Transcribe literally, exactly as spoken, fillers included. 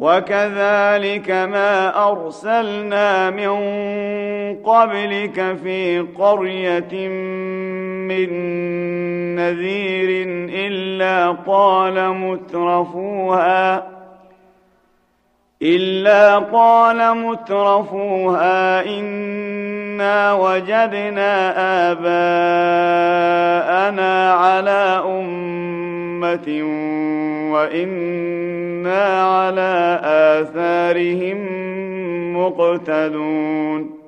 وكذلك ما أرسلنا من قبلك في قرية من نذير إلا قال مترفوها إلا قال مترفوها إنا وجدنا آباءنا على أمة وإنا على آثارهم مقتدون